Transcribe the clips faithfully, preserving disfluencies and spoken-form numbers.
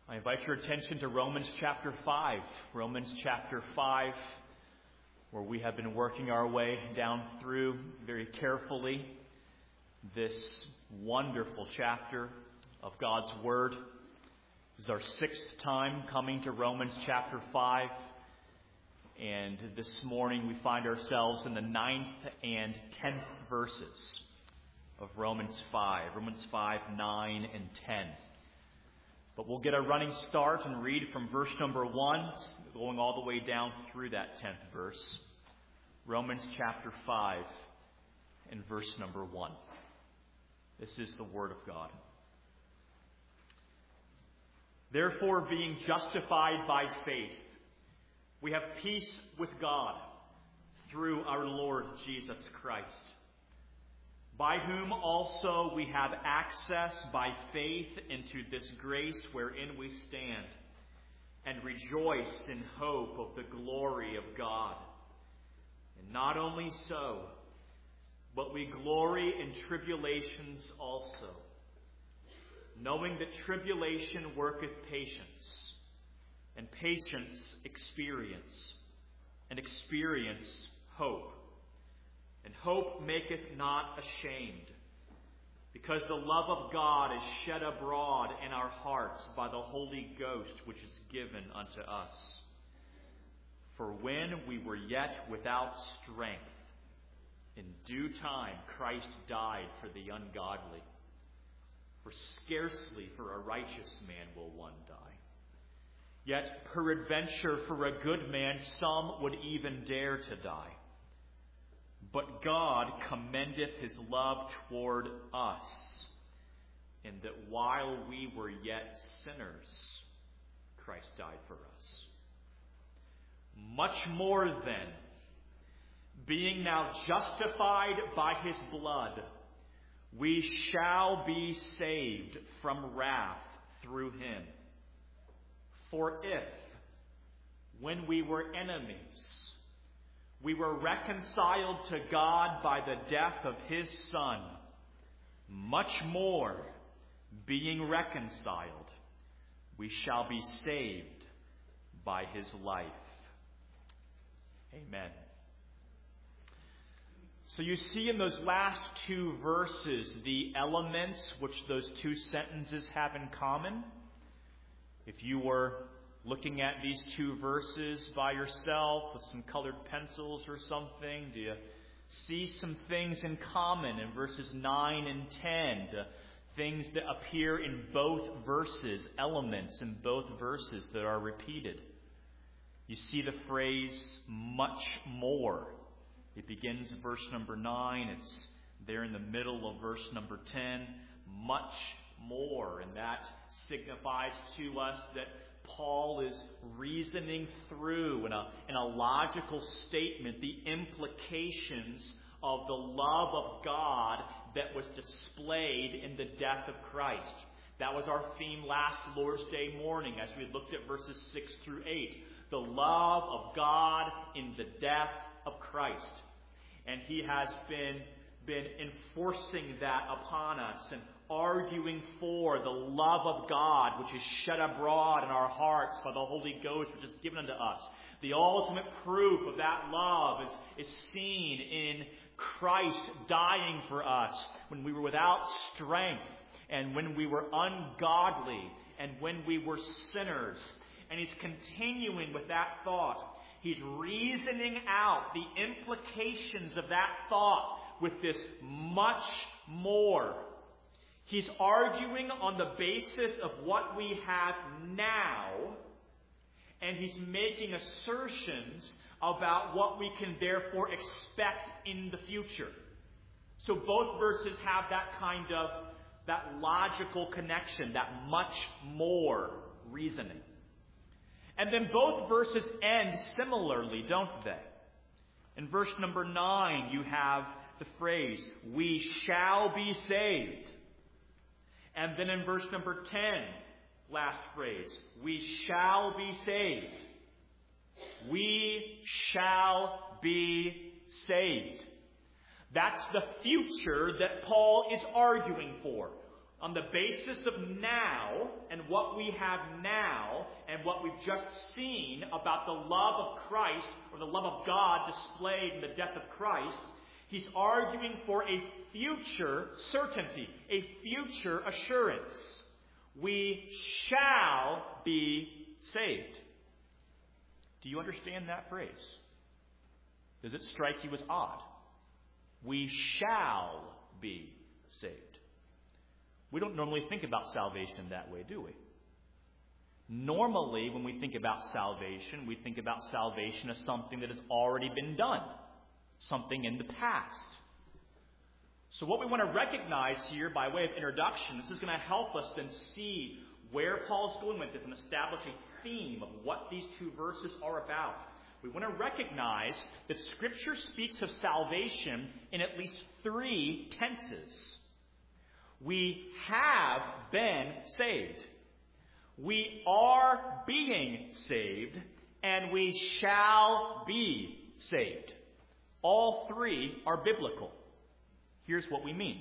I invite your attention to Romans chapter five. Romans chapter five, where we have been working our way down through very carefully this wonderful chapter of God's Word. This is our sixth time coming to Romans chapter five. And this morning we find ourselves in the ninth and tenth verses of Romans five. Romans five, nine, and ten. But we'll get a running start and read from verse number one, going all the way down through that tenth verse. Romans chapter five and verse number one. This is the Word of God. Therefore, being justified by faith, we have peace with God through our Lord Jesus Christ, by whom also we have access by faith into this grace wherein we stand, and rejoice in hope of the glory of God. And not only so, but we glory in tribulations also, knowing that tribulation worketh patience, and patience experience, and experience hope. And hope maketh not ashamed, because the love of God is shed abroad in our hearts by the Holy Ghost which is given unto us. For when we were yet without strength, in due time Christ died for the ungodly. For scarcely for a righteous man will one die. Yet peradventure for a good man some would even dare to die. But God commendeth his love toward us, in that while we were yet sinners, Christ died for us. Much more then, being now justified by his blood, we shall be saved from wrath through him. For if, when we were enemies, we were reconciled to God by the death of his Son, much more, being reconciled, we shall be saved by his life. Amen. So you see in those last two verses the elements which those two sentences have in common. If you were looking at these two verses by yourself with some colored pencils or something, do you see some things in common in verses nine and ten? The things that appear in both verses, elements in both verses that are repeated. You see the phrase, much more. It begins verse number nine. It's there in the middle of verse number ten. Much more. And that signifies to us that Paul is reasoning through in a, in a logical statement the implications of the love of God that was displayed in the death of Christ. That was our theme last Lord's Day morning as we looked at verses six through eight. The love of God in the death of Christ. And he has been, been enforcing that upon us and arguing for the love of God which is shed abroad in our hearts by the Holy Ghost which is given unto us. The ultimate proof of that love is, is seen in Christ dying for us when we were without strength and when we were ungodly and when we were sinners. And he's continuing with that thought. He's reasoning out the implications of that thought with this much more. He's arguing on the basis of what we have now, and he's making assertions about what we can therefore expect in the future. So both verses have that kind of, that logical connection, that much more reasoning. And then both verses end similarly, don't they? In verse number nine, you have the phrase, we shall be saved. And then in verse number ten, last phrase, we shall be saved. We shall be saved. That's the future that Paul is arguing for. on the basis of now and what we have now and what we've just seen about the love of Christ or the love of God displayed in the death of Christ, he's arguing for a future certainty, a future assurance. We shall be saved. Do you understand that phrase? Does it strike you as odd? We shall be saved. We don't normally think about salvation that way, do we? Normally, when we think about salvation, we think about salvation as something that has already been done, something in the past. So what we want to recognize here by way of introduction, this is going to help us then see where Paul's going with this and establish a theme of what these two verses are about. We want to recognize that Scripture speaks of salvation in at least three tenses. We have been saved. We are being saved. And we shall be saved. All three are biblical. Here's what we mean.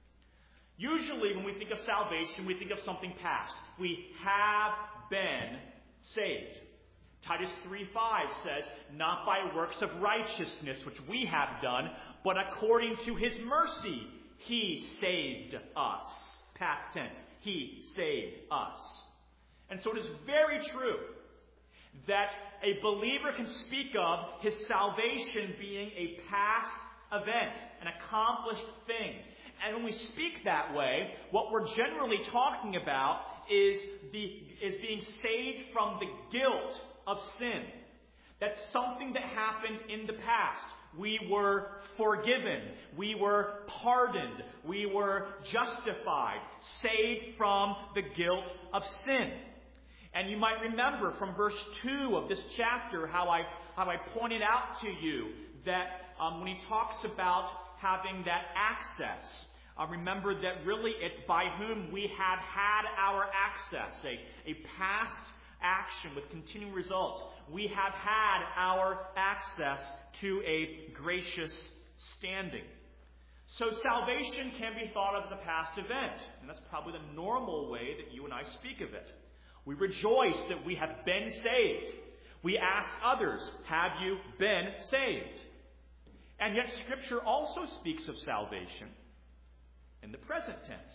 Usually when we think of salvation, we think of something past. We have been saved. Titus three five says, not by works of righteousness which we have done, but according to his mercy, he saved us. Past tense. He saved us. And so it is very true that a believer can speak of his salvation being a past event, an accomplished thing. And when we speak that way, what we're generally talking about is, the, is being saved from the guilt of sin. That's something that happened in the past. We were forgiven. We were pardoned. We were justified. Saved from the guilt of sin. And you might remember from verse two of this chapter how I, how I pointed out to you that um, when he talks about having that access, uh, remember that really it's by whom we have had our access, a, a past action with continuing results. We have had our access to a gracious standing. So salvation can be thought of as a past event, and that's probably the normal way that you and I speak of it. We rejoice that we have been saved. We ask others, have you been saved? And yet Scripture also speaks of salvation in the present tense.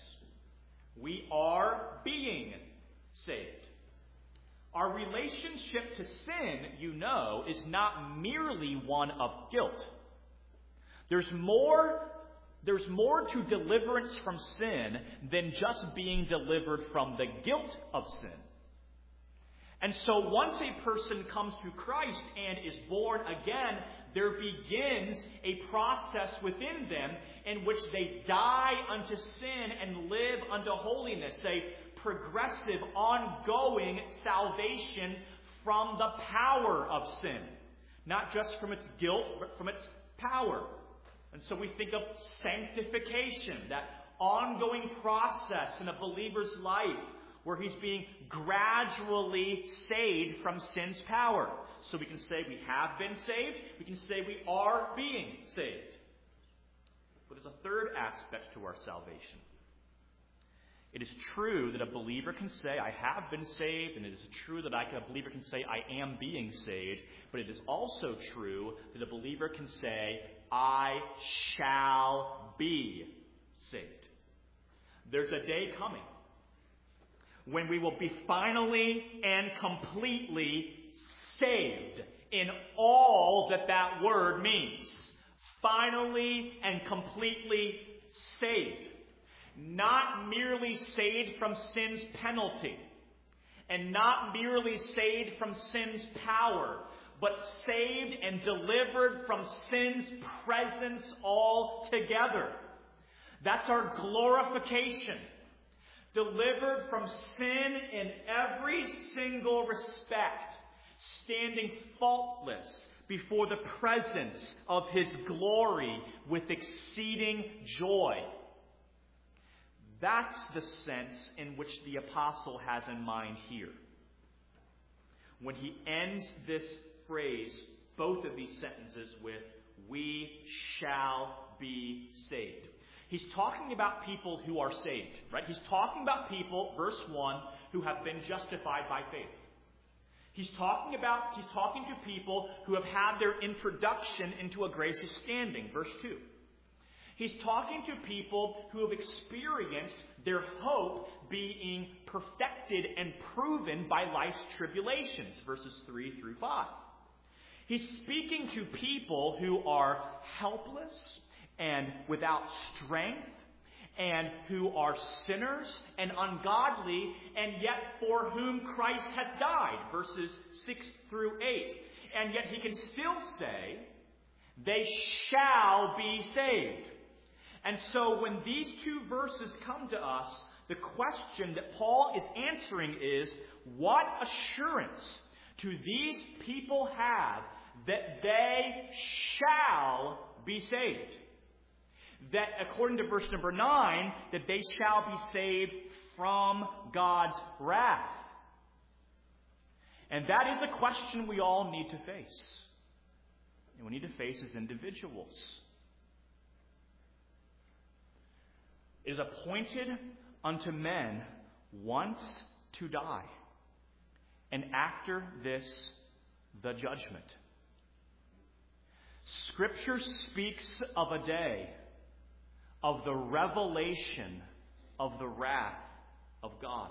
We are being saved. Our relationship to sin, you know, is not merely one of guilt. There's more, there's more to deliverance from sin than just being delivered from the guilt of sin. And so once a person comes to Christ and is born again, there begins a process within them in which they die unto sin and live unto holiness, a progressive, ongoing salvation from the power of sin. Not just from its guilt, but from its power. And so we think of sanctification, that ongoing process in a believer's life where he's being gradually saved from sin's power. So we can say we have been saved. We can say we are being saved. But there's a third aspect to our salvation. It is true that a believer can say, I have been saved, and it is true that I, a believer can say, I am being saved, but it is also true that a believer can say, I shall be saved. There's a day coming when we will be finally and completely saved in all that that word means. Finally and completely saved. Not merely saved from sin's penalty, and not merely saved from sin's power, but saved and delivered from sin's presence altogether. That's our glorification. Delivered from sin in every single respect, standing faultless before the presence of His glory with exceeding joy. That's the sense in which the apostle has in mind here. When he ends this phrase, both of these sentences with, we shall be saved. He's talking about people who are saved, right? He's talking about people, verse one, who have been justified by faith. He's talking about, he's talking to people who have had their introduction into a gracious standing, verse two. He's talking to people who have experienced their hope being perfected and proven by life's tribulations, verses three through five. He's speaking to people who are helpless and without strength, and who are sinners and ungodly, and yet for whom Christ hath died, verses six through eight. And yet he can still say, they shall be saved. And so when these two verses come to us, the question that Paul is answering is, what assurance do these people have that they shall be saved? That according to verse number nine, that they shall be saved from God's wrath. And that is a question we all need to face. And we need to face as individuals. It is appointed unto men once to die, and after this, the judgment. Scripture speaks of a day of the revelation of the wrath of God.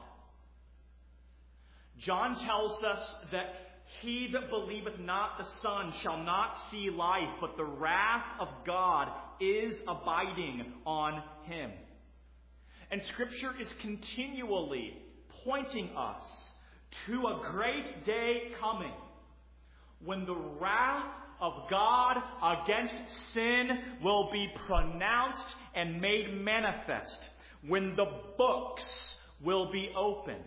John tells us that he that believeth not the Son shall not see life, but the wrath of God is abiding on him. And Scripture is continually pointing us to a great day coming when the wrath of God against sin will be pronounced and made manifest, when the books will be opened.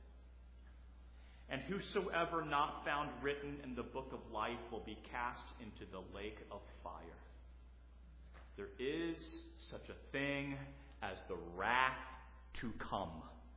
And whosoever not found written in the book of life will be cast into the lake of fire. There is such a thing as the wrath to come.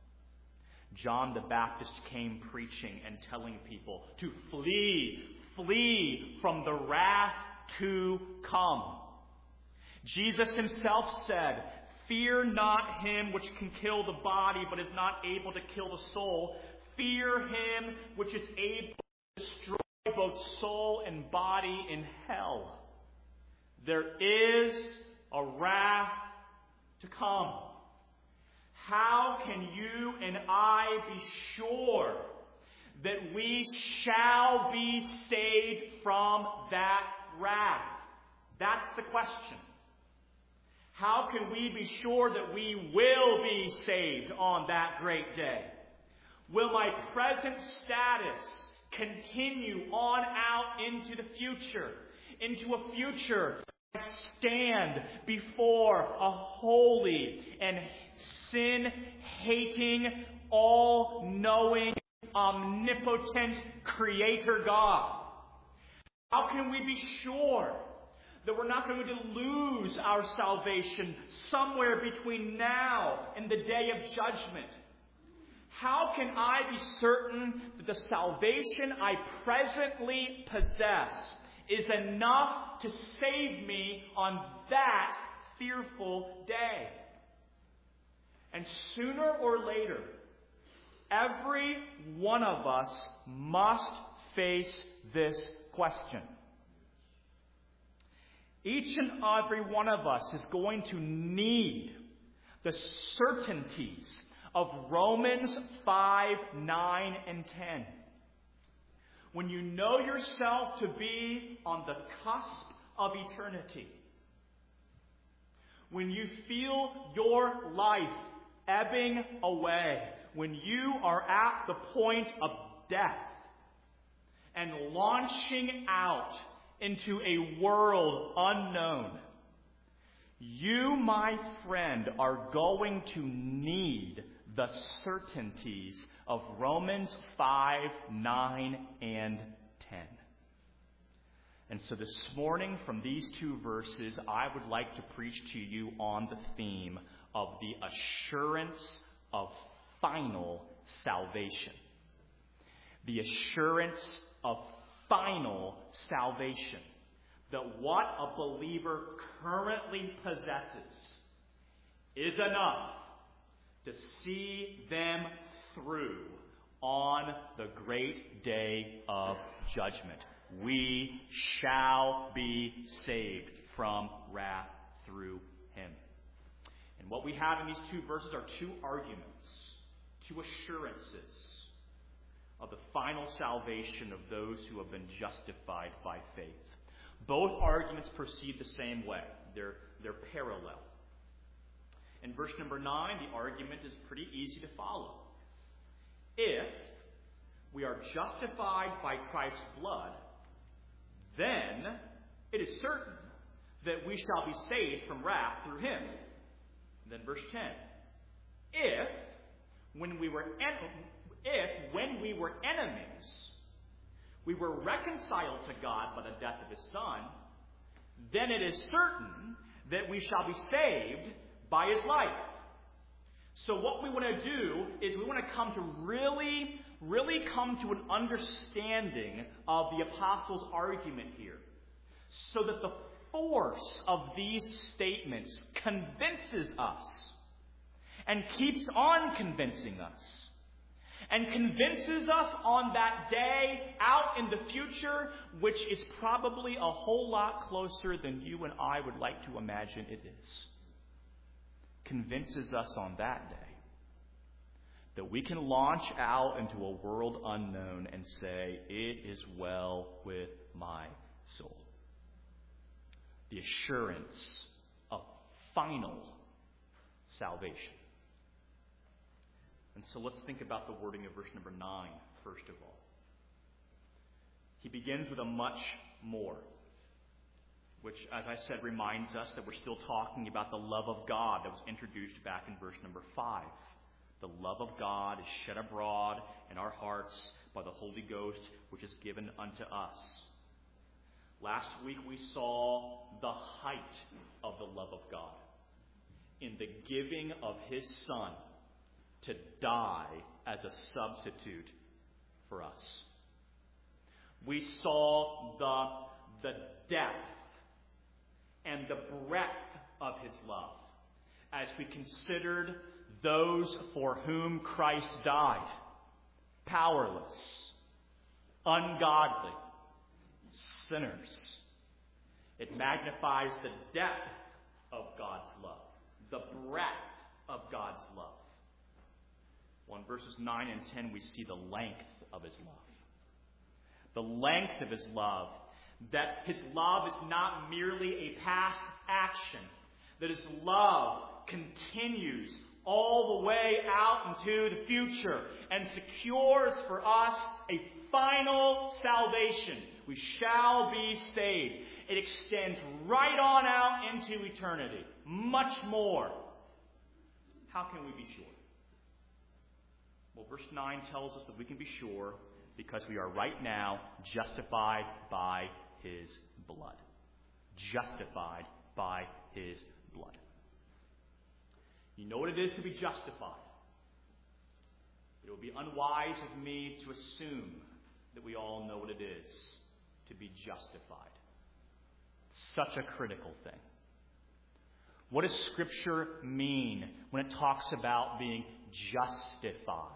John the Baptist came preaching and telling people to flee, flee from the wrath to come. Jesus himself said, fear not him which can kill the body but is not able to kill the soul. Fear him which is able to destroy both soul and body in hell. There is a wrath to come. How can you and I be sure that we shall be saved from that wrath? That's the question. How can we be sure that we will be saved on that great day? Will my present status continue on out into the future? Into a future I stand before a holy and sin-hating, all-knowing, omnipotent Creator God? How can we be sure that we're not going to lose our salvation somewhere between now and the day of judgment? How can I be certain that the salvation I presently possess is enough to save me on that fearful day? And sooner or later, every one of us must face this question. Each and every one of us is going to need the certainties of Romans five, nine, and ten. When you know yourself to be on the cusp of eternity, when you feel your life ebbing away, when you are at the point of death and launching out into a world unknown, you, my friend, are going to need the certainties of Romans five, nine, and ten. And so this morning, from these two verses, I would like to preach to you on the theme of the assurance of final salvation. The assurance of final salvation. That what a believer currently possesses is enough to see them through on the great day of judgment. We shall be saved from wrath through him. And what we have in these two verses are two arguments, two assurances of the final salvation of those who have been justified by faith. Both arguments proceed the same way. They're, they're parallel. In verse number nine, the argument is pretty easy to follow. If we are justified by Christ's blood, then it is certain that we shall be saved from wrath through him. And then verse ten. If when we were en- if when we were enemies, we were reconciled to God by the death of his Son, then it is certain that we shall be saved by his life. So what we want to do is we want to come to really, really come to an understanding of the apostles' argument here, so that the force of these statements convinces us and keeps on convincing us and convinces us on that day out in the future, which is probably a whole lot closer than you and I would like to imagine it is. Convinces us on that day that we can launch out into a world unknown and say, it is well with my soul. The assurance of final salvation. And so let's think about the wording of verse number nine, first of all. He begins with a much more, which, as I said, reminds us that we're still talking about the love of God that was introduced back in verse number five. The love of God is shed abroad in our hearts by the Holy Ghost, which is given unto us. Last week we saw the height of the love of God in the giving of his Son to die as a substitute for us. We saw the, the depth and the breadth of his love as we considered those for whom Christ died. Powerless, ungodly, sinners. It magnifies the depth of God's love, the breadth of God's love. Well, in verses nine and ten, we see the length of his love. The length of his love. That his love is not merely a past action. That his love continues all the way out into the future and secures for us a final salvation. We shall be saved. It extends right on out into eternity. Much more. How can we be sure? Well, verse nine tells us that we can be sure because we are right now justified by his blood. Justified by his blood. You know what it is to be justified. It would be unwise of me to assume that we all know what it is to be justified. Such a critical thing. What does Scripture mean when it talks about being justified?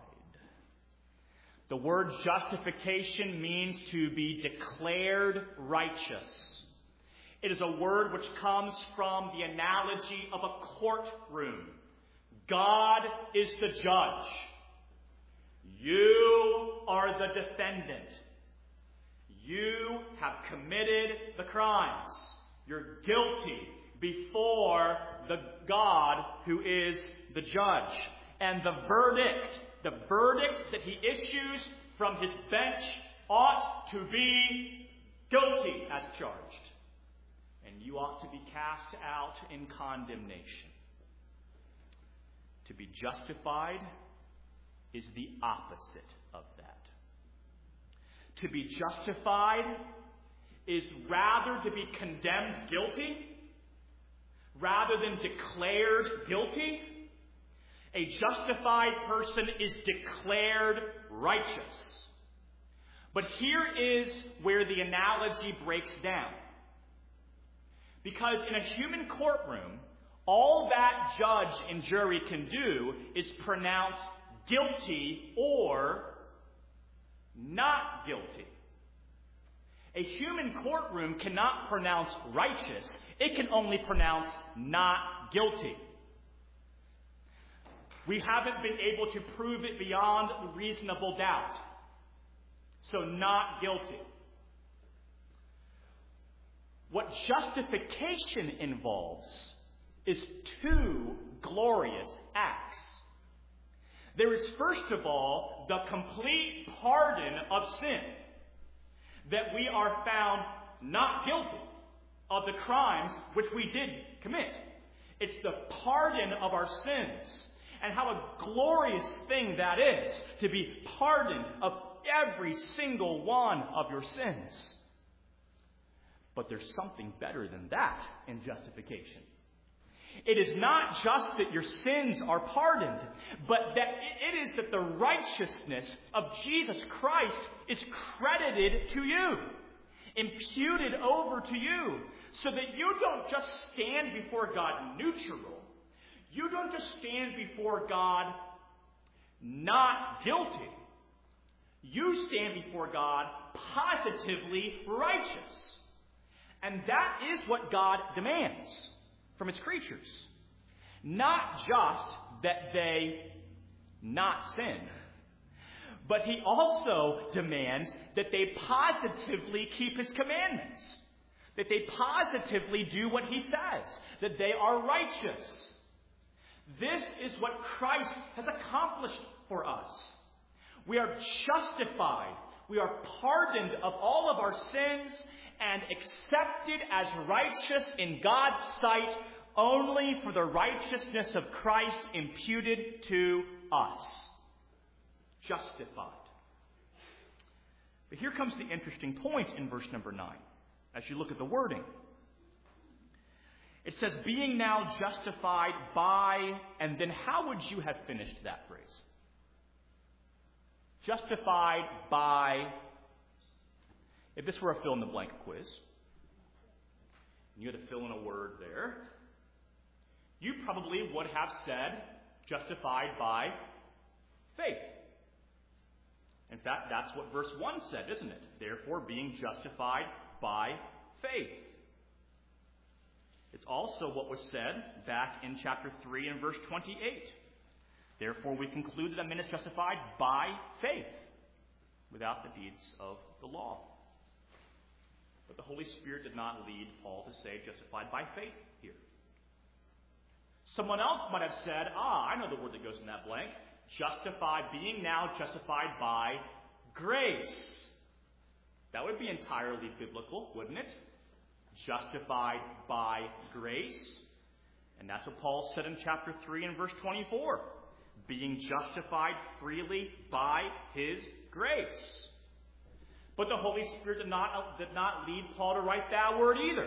The word justification means to be declared righteous. It is a word which comes from the analogy of a courtroom. God is the judge. You are the defendant. You have committed the crimes. You're guilty before the God who is the judge. And the verdict, the verdict that he issues from his bench ought to be guilty as charged. And you ought to be cast out in condemnation. To be justified is the opposite of that. To be justified is rather to be condemned guilty rather than declared guilty. A justified person is declared righteous. But here is where the analogy breaks down. Because in a human courtroom, All that judge and jury can do is pronounce guilty or not guilty. A human courtroom cannot pronounce righteous. It can only pronounce not guilty. We haven't been able to prove it beyond reasonable doubt. So not guilty. What justification involves is two glorious acts. There is, first of all, the complete pardon of sin. That we are found not guilty of the crimes which we did commit. It's the pardon of our sins. And how a glorious thing that is, to be pardoned of every single one of your sins. But there's something better than that in justification. It is not just that your sins are pardoned, but that it is that the righteousness of Jesus Christ is credited to you, imputed over to you, so that you don't just stand before God neutral. You don't just stand before God not guilty. You stand before God positively righteous. And that is what God demands from His creatures. Not just that they not sin, but He also demands that they positively keep His commandments. That they positively do what He says. That they are righteous. This is what Christ has accomplished for us. We are justified. We are pardoned of all of our sins and accepted as righteous in God's sight only for the righteousness of Christ imputed to us. Justified. But here comes the interesting point in verse number nine, as you look at the wording. It says, being now justified by, and then how would you have finished that phrase? Justified by. If this were a fill-in-the-blank quiz, and you had to fill in a word there, you probably would have said, justified by faith. In fact, that's what verse one said, isn't it? Therefore, being justified by faith. It's also what was said back in chapter three and verse twenty-eight. Therefore, we conclude that a man is justified by faith, without the deeds of the law. But the Holy Spirit did not lead Paul to say justified by faith here. Someone else might have said, ah, I know the word that goes in that blank. Justified, being now justified by grace. That would be entirely biblical, wouldn't it? Justified by grace. And that's what Paul said in chapter three and verse twenty-four. Being justified freely by His grace. But the Holy Spirit did not, did not lead Paul to write that word either.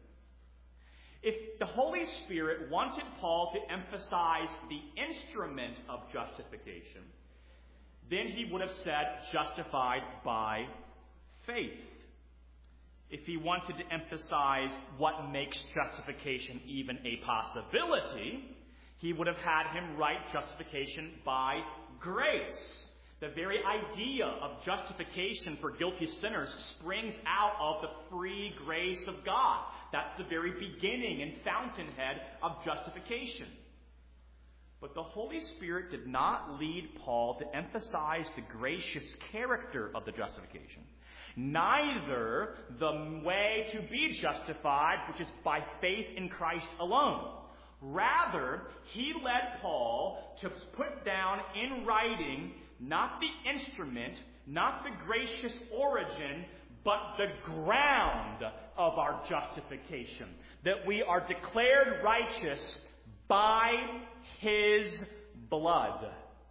If the Holy Spirit wanted Paul to emphasize the instrument of justification, then he would have said justified by faith. If he wanted to emphasize what makes justification even a possibility, he would have had him write justification by grace. The very idea of justification for guilty sinners springs out of the free grace of God. That's the very beginning and fountainhead of justification. But the Holy Spirit did not lead Paul to emphasize the gracious character of the justification. Neither the way to be justified, which is by faith in Christ alone. Rather, he led Paul to put down in writing not the instrument, not the gracious origin, but the ground of our justification. That we are declared righteous by His blood.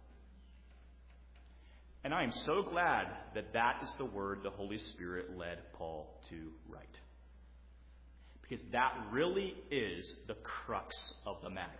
And I am so glad that that is the word the Holy Spirit led Paul to write. Because that really is the crux of the matter.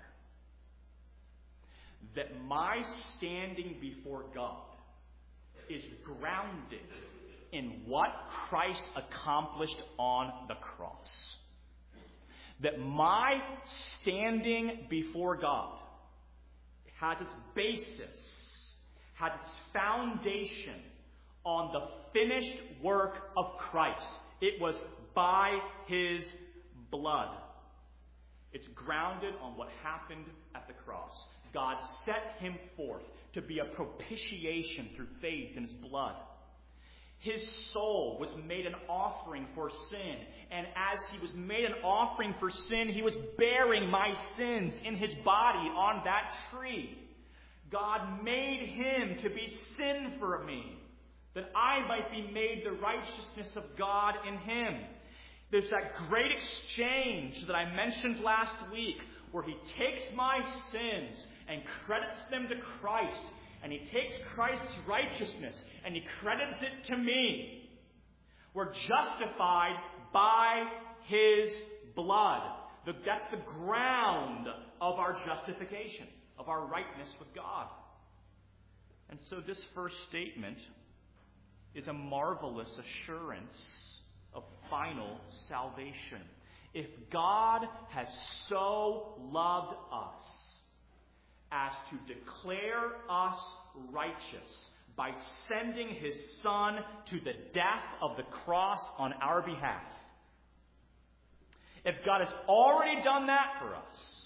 That my standing before God is grounded in what Christ accomplished on the cross. that my standing before God has its basis, has its foundation on the finished work of Christ. It was by His blood. It's grounded on what happened at the cross. God set Him forth to be a propitiation through faith in His blood. His soul was made an offering for sin. And as He was made an offering for sin, He was bearing my sins in His body on that tree. God made Him to be sin for me, that I might be made the righteousness of God in Him. There's that great exchange that I mentioned last week, where He takes my sins and credits them to Christ. And He takes Christ's righteousness and He credits it to me. We're justified by His blood. That's the ground of our justification, of our rightness with God. And so this first statement is a marvelous assurance of final salvation. If God has so loved us as to declare us righteous by sending His Son to the death of the cross on our behalf, if God has already done that for us,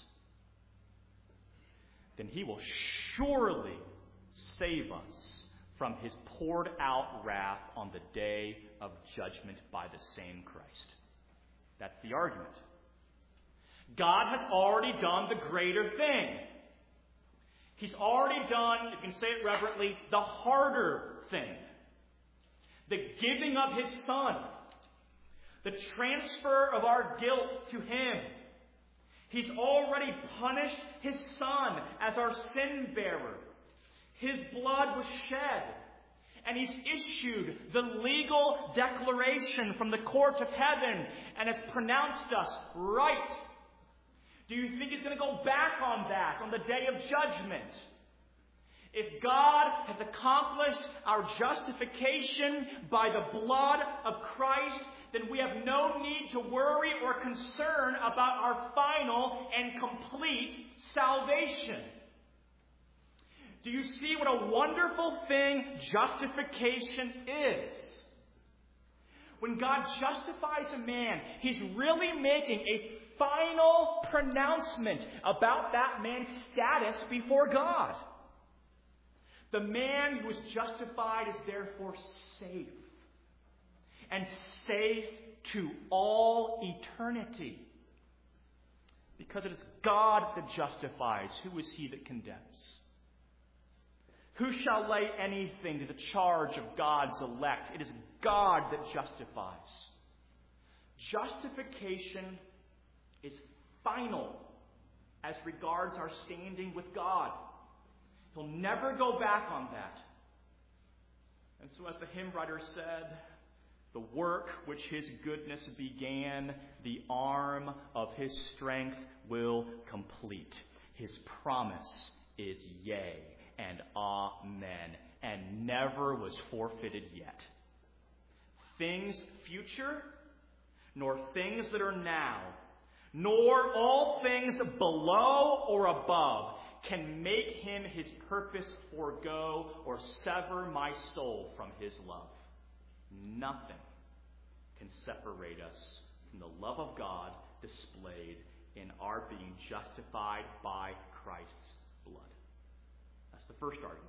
then He will surely save us from His poured out wrath on the day of judgment by the same Christ. That's the argument. God has already done the greater thing. He's already done, you can say it reverently, the harder thing. The giving of His Son. The transfer of our guilt to Him. He's already punished His Son as our sin bearer. His blood was shed. And He's issued the legal declaration from the court of heaven and has pronounced us right. Do you think He's going to go back on that on the day of judgment? If God has accomplished our justification by the blood of Christ, then we have no need to worry or concern about our final and complete salvation. Do you see what a wonderful thing justification is? When God justifies a man, He's really making a final pronouncement about that man's status before God. The man who is justified is therefore safe. And safe to all eternity. Because it is God that justifies. Who is he that condemns? Who shall lay anything to the charge of God's elect? It is God that justifies. Justification is final as regards our standing with God. He'll never go back on that. And so as the hymn writer said, the work which His goodness began, the arm of His strength will complete. His promise is yea and amen, and never was forfeited yet. Things future, nor things that are now, nor all things below or above can make Him His purpose forego or sever my soul from His love. Nothing can separate us from the love of God displayed in our being justified by Christ's blood. That's the first argument.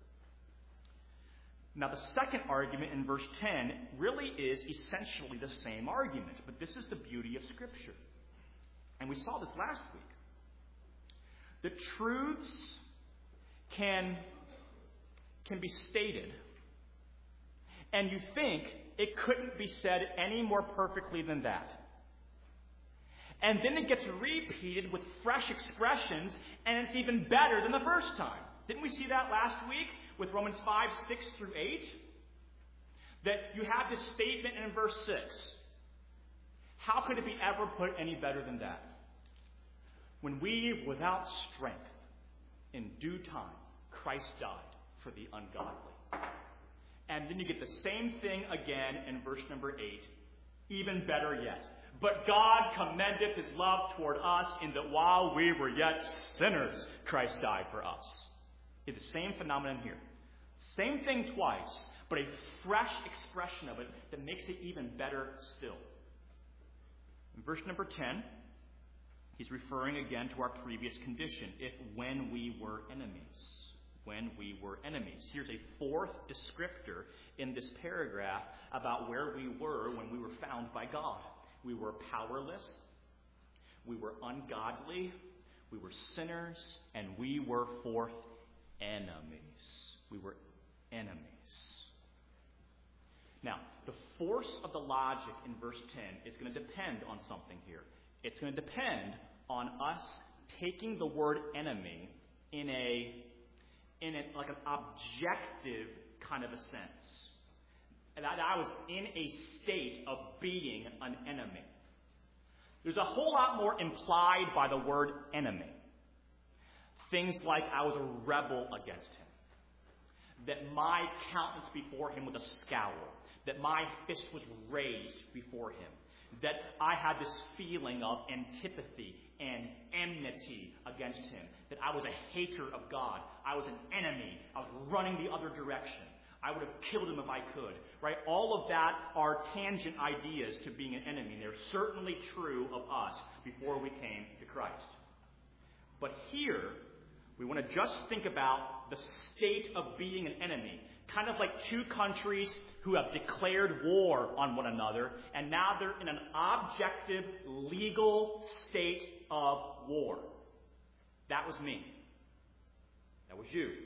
Now, the second argument in verse ten really is essentially the same argument, but this is the beauty of Scripture. And we saw this last week. The truths can, can be stated, and you think it couldn't be said any more perfectly than that. And then it gets repeated with fresh expressions, and it's even better than the first time. Didn't we see that last week with Romans five, six through eight? That you have this statement in verse six. How could it be ever put any better than that? When we, without strength, in due time, Christ died for the ungodly. And then you get the same thing again in verse number eight. Even better yet. But God commendeth his love toward us in that while we were yet sinners, Christ died for us. It's the same phenomenon here. Same thing twice, but a fresh expression of it that makes it even better still. In verse number ten, he's referring again to our previous condition, if when we were enemies. When we were enemies. Here's a fourth descriptor in this paragraph about where we were when we were found by God. We were powerless, we were ungodly, we were sinners, and we were fourth, enemies. We were enemies. Now, the force of the logic in verse ten is going to depend on something here. It's going to depend on us taking the word enemy in a in a, like an objective kind of a sense. That I was in a state of being an enemy. There's a whole lot more implied by the word enemy. Things like I was a rebel against him. That my countenance before him was a scowl. That my fist was raised before him. That I had this feeling of antipathy and enmity against him. That I was a hater of God. I was an enemy. I was running the other direction. I would have killed him if I could. Right? All of that are tangent ideas to being an enemy. They're certainly true of us before we came to Christ. But here, we want to just think about the state of being an enemy. Kind of like two countries who have declared war on one another, and now they're in an objective, legal state of war. That was me. That was you.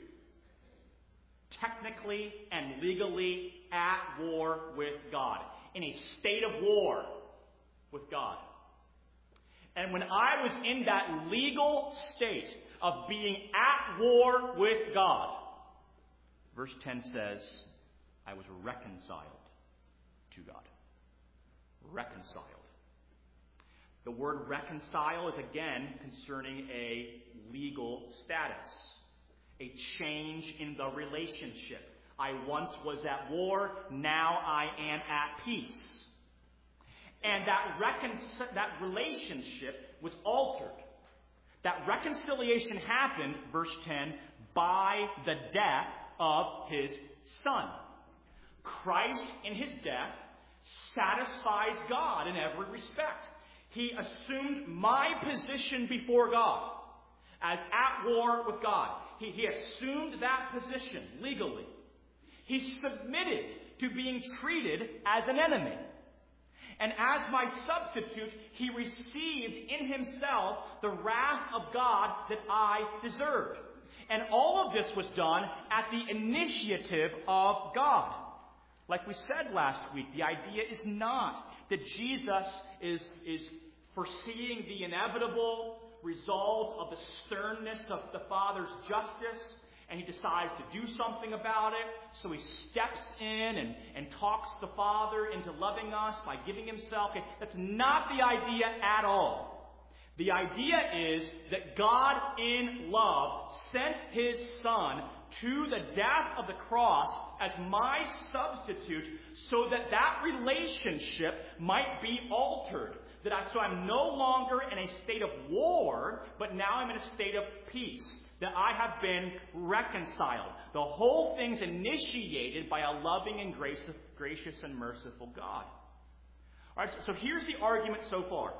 Technically and legally at war with God. In a state of war with God. And when I was in that legal state of being at war with God, verse ten says, I was reconciled to God. Reconciled. The word reconcile is again concerning a legal status. A change in the relationship. I once was at war, now I am at peace. And that recon- that relationship was altered. That reconciliation happened, verse ten, by the death of his Son. Christ, in his death, satisfies God in every respect. He assumed my position before God as at war with God. He, he assumed that position legally. He submitted to being treated as an enemy. And as my substitute, he received in himself the wrath of God that I deserved. And all of this was done at the initiative of God. Like we said last week, the idea is not that Jesus is, is foreseeing the inevitable result of the sternness of the Father's justice, and he decides to do something about it. So he steps in and, and talks the Father into loving us by giving himself. That's not the idea at all. The idea is that God in love sent his Son to the death of the cross as my substitute so that that relationship might be altered. That I, so I'm no longer in a state of war, but now I'm in a state of peace. That I have been reconciled. The whole thing's initiated by a loving and gracious, gracious and merciful God. All right, so, so here's the argument so far.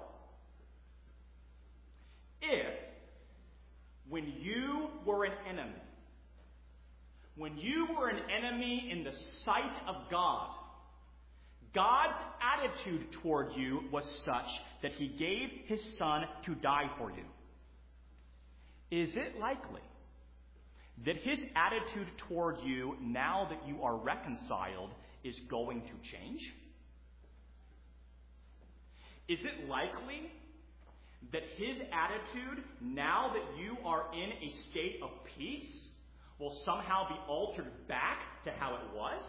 If, when you were an enemy, when you were an enemy in the sight of God, God's attitude toward you was such that he gave his Son to die for you. Is it likely that his attitude toward you, now that you are reconciled, is going to change? Is it likely that his attitude, now that you are in a state of peace, will somehow be altered back to how it was?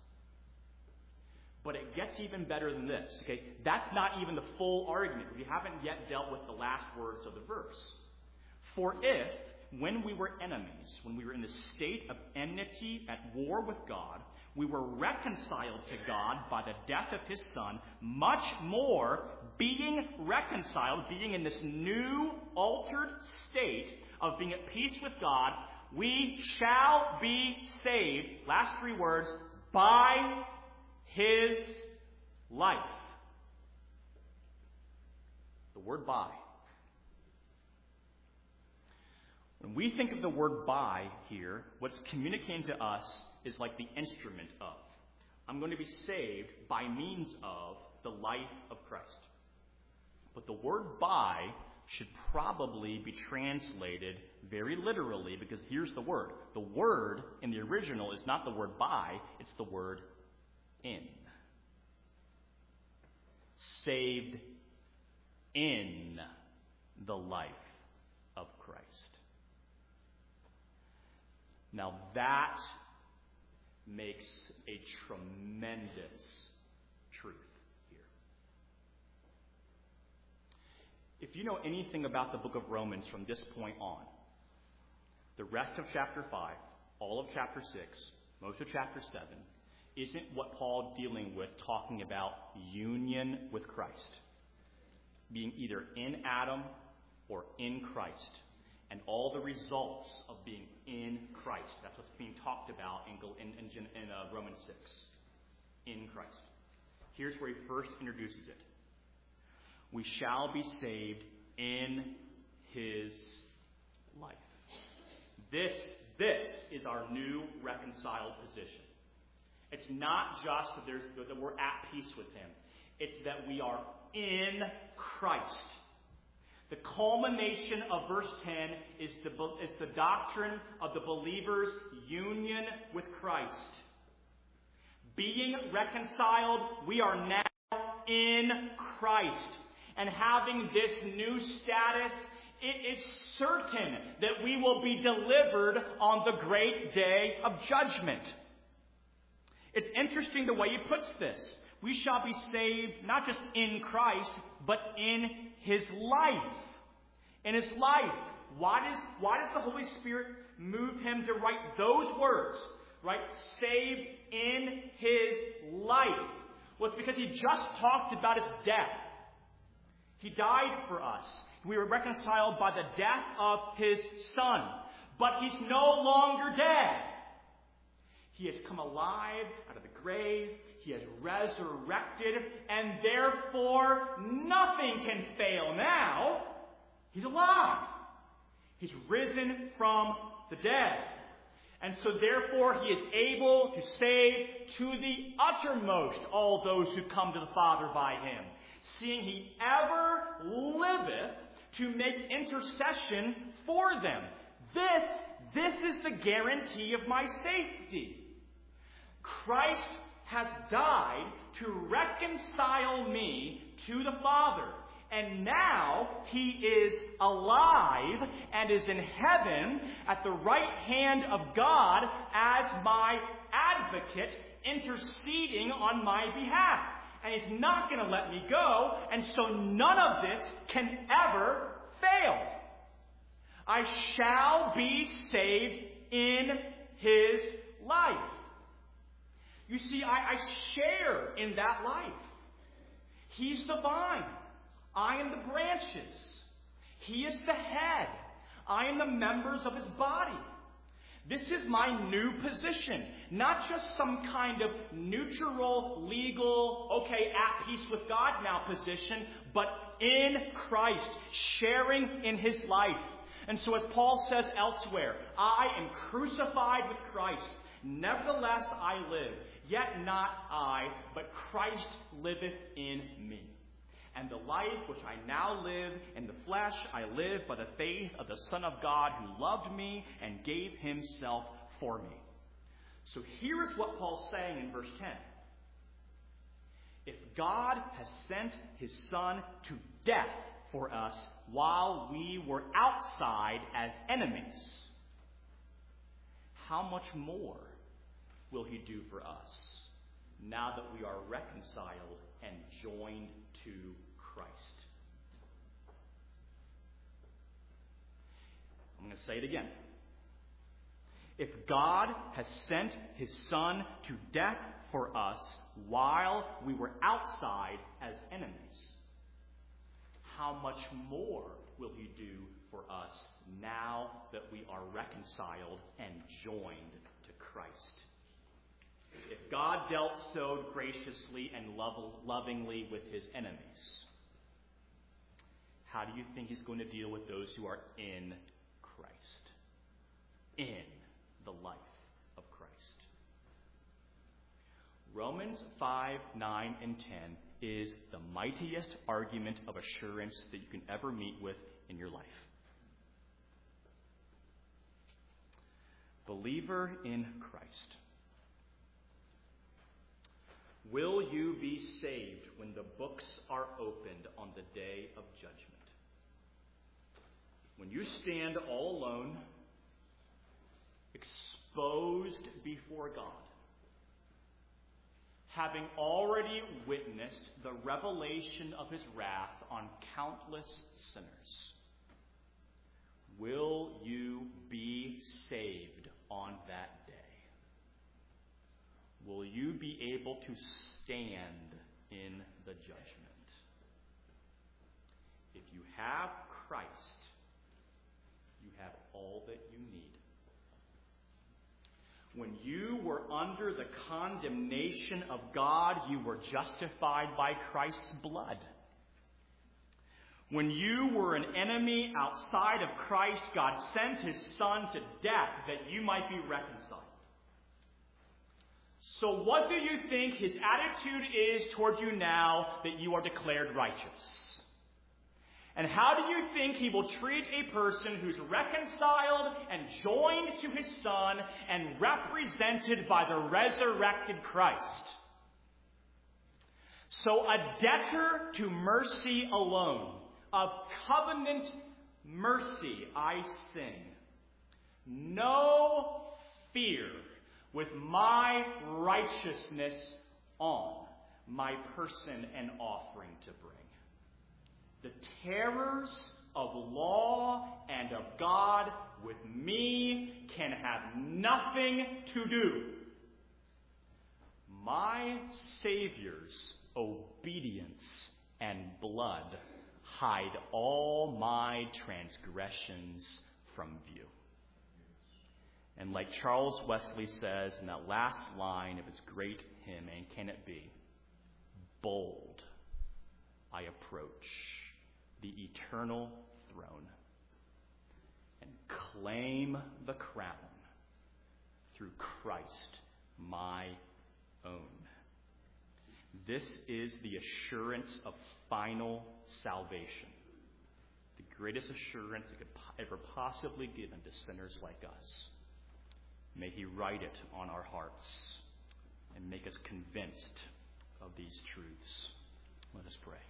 But it gets even better than this. Okay, that's not even the full argument. We haven't yet dealt with the last words of the verse. For if, when we were enemies, when we were in the state of enmity at war with God, we were reconciled to God by the death of his Son, much more, being reconciled, being in this new altered state of being at peace with God, we shall be saved, last three words, by his life. The word by. When we think of the word by here, what's communicating to us is like the instrument of. I'm going to be saved by means of the life of Christ. But the word by should probably be translated very literally, because here's the word. The word in the original is not the word by, it's the word in. Saved in the life of Christ. Now that makes a tremendous truth here. If you know anything about the book of Romans from this point on, the rest of chapter five, all of chapter six, most of chapter seven, isn't what Paul dealing with talking about union with Christ. Being either in Adam or in Christ. And all the results of being in Christ. That's what's being talked about in, in, in, in uh, Romans six. In Christ. Here's where he first introduces it. We shall be saved in his life. This, this is our new reconciled position. It's not just that, there's, that we're at peace with him. It's that we are in Christ. The culmination of verse ten is the, is the doctrine of the believer's union with Christ. Being reconciled, we are now in Christ. And having this new status, it is certain that we will be delivered on the great day of judgment. It's interesting the way he puts this. We shall be saved not just in Christ, but in his life. In his life. Why does, why does the Holy Spirit move him to write those words? Right? Saved in his life. Well, it's because he just talked about his death. He died for us. We were reconciled by the death of his Son. But he's no longer dead. He has come alive out of the grave. He has resurrected. And therefore, nothing can fail now. He's alive. He's risen from the dead. And so therefore he is able to save to the uttermost all those who come to the Father by him. Seeing he ever liveth to make intercession for them. This, this is the guarantee of my safety. Christ has died to reconcile me to the Father. And now he is alive and is in heaven at the right hand of God as my advocate, interceding on my behalf. And he's not going to let me go, and so none of this can ever fail. I shall be saved in his life. You see, I, I share in that life. He's the vine. I am the branches. He is the head. I am the members of his body. This is my new position. Not just some kind of neutral, legal, okay, at peace with God now position, but in Christ, sharing in his life. And so as Paul says elsewhere, I am crucified with Christ. Nevertheless I live. Yet not I, but Christ liveth in me. And the life which I now live in the flesh, I live by the faith of the Son of God who loved me and gave himself for me. So here is what Paul's saying in verse ten. If God has sent his Son to death for us while we were outside as enemies, how much more will he do for us now that we are reconciled and joined to Christ? I'm going to say it again. If God has sent his Son to death for us while we were outside as enemies, how much more will he do for us now that we are reconciled and joined to Christ? If God dealt so graciously and lov- lovingly with his enemies, how do you think he's going to deal with those who are in Christ? In the life of Christ. Romans five, nine, and ten is the mightiest argument of assurance that you can ever meet with in your life. Believer in Christ, will you be saved when the books are opened on the day of judgment? When you stand all alone, exposed before God, having already witnessed the revelation of his wrath on countless sinners, will you be saved on that day? Will you be able to stand in the judgment? If you have Christ, you have all that you need. When you were under the condemnation of God, you were justified by Christ's blood. When you were an enemy outside of Christ, God sent his Son to death that you might be reconciled. So what do you think his attitude is toward you now that you are declared righteous? And how do you think he will treat a person who's reconciled and joined to his Son and represented by the resurrected Christ? So a debtor to mercy alone, of covenant mercy I sing. No fear, with my righteousness on my person and offering to bring. The terrors of law and of God with me can have nothing to do. My Savior's obedience and blood hide all my transgressions from view. And like Charles Wesley says in that last line of his great hymn, and can it be? Bold I approach the eternal throne and claim the crown through Christ my own. This is the assurance of final salvation, the greatest assurance it could ever possibly give unto sinners like us. May he write it on our hearts and make us convinced of these truths. Let us pray.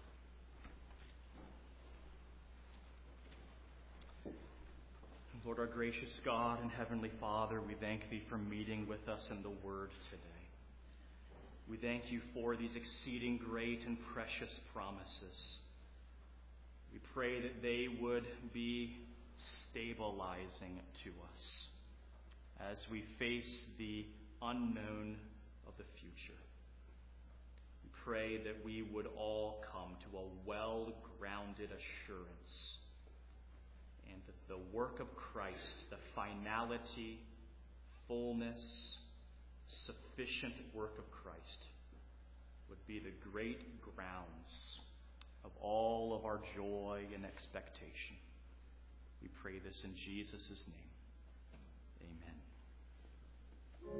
Lord, our gracious God and Heavenly Father, we thank thee for meeting with us in the Word today. We thank you for these exceeding great and precious promises. We pray that they would be stabilizing to us as we face the unknown of the future. We pray that we would all come to a well-grounded assurance, and that the work of Christ, the finality, fullness, sufficient work of Christ, would be the great grounds of all of our joy and expectation. We pray this in Jesus' name.